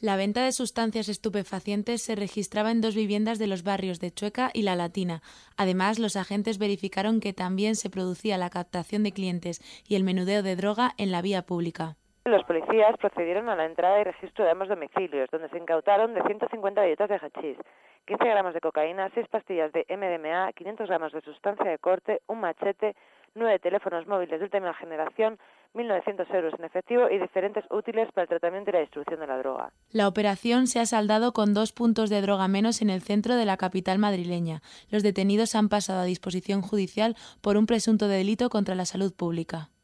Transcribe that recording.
La venta de sustancias estupefacientes se registraba en 2 viviendas de los barrios de Chueca y La Latina. Además, los agentes verificaron que también se producía la captación de clientes y el menudeo de droga en la vía pública. Los policías procedieron a la entrada y registro de ambos domicilios, donde se incautaron de 150 galletas de hachís, 15 gramos de cocaína, 6 pastillas de MDMA, 500 gramos de sustancia de corte, un machete, 9 teléfonos móviles de última generación, 1.900 euros en efectivo y diferentes útiles para el tratamiento y la distribución de la droga. La operación se ha saldado con 2 puntos de droga menos en el centro de la capital madrileña. Los detenidos han pasado a disposición judicial por un presunto delito contra la salud pública.